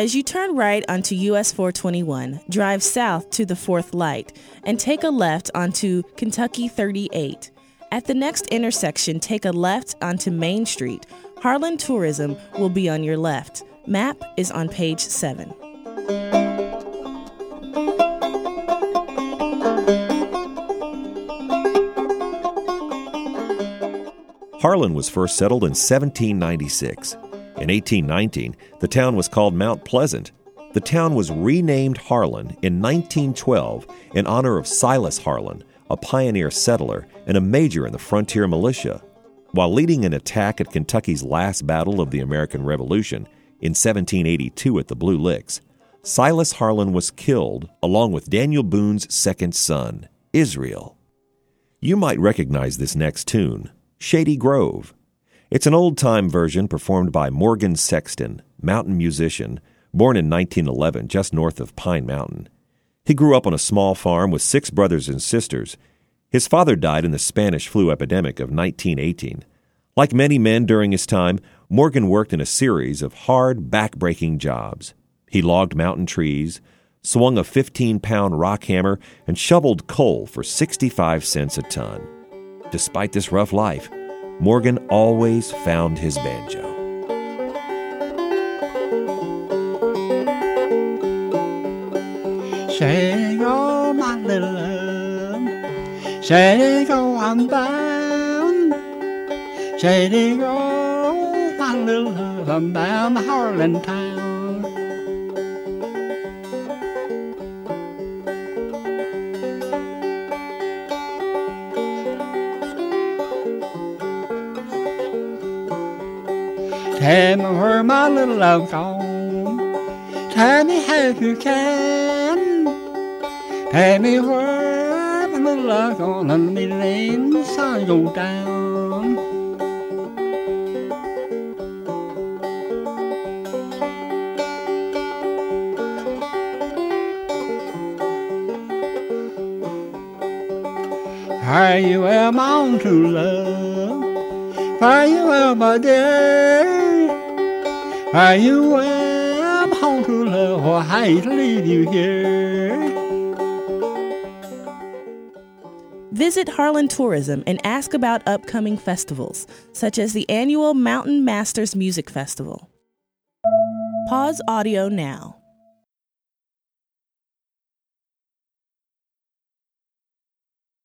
As you turn right onto US 421, drive south to the 4th Light and take a left onto Kentucky 38. At the next intersection, take a left onto Main Street. Harlan Tourism will be on your left. Map is on page 7. Harlan was first settled in 1796. In 1819, the town was called Mount Pleasant. The town was renamed Harlan in 1912 in honor of Silas Harlan, a pioneer settler and a major in the frontier militia. While leading an attack at Kentucky's last battle of the American Revolution in 1782 at the Blue Licks, Silas Harlan was killed along with Daniel Boone's second son, Israel. You might recognize this next tune, Shady Grove. It's an old-time version performed by Morgan Sexton, mountain musician, born in 1911 just north of Pine Mountain. He grew up on a small farm with 6 brothers and sisters. His father died in the Spanish flu epidemic of 1918. Like many men during his time, Morgan worked in a series of hard, back-breaking jobs. He logged mountain trees, swung a 15-pound rock hammer, and shoveled coal for 65 cents a ton. Despite this rough life, Morgan always found his banjo. Say go, my little love, say go, I'm bound. Say go, my little love, I'm bound to Harlan town. Tell me where my little love gone. Tell me how you can. Tell me where my little love gone. Let me lay the sun go down. Where you are, my own true love? Where you are, my dear? Where you are, my own true love? Oh, I hate to leave you here. Visit Harlan Tourism and ask about upcoming festivals, such as the annual Mountain Masters Music Festival. Pause audio now.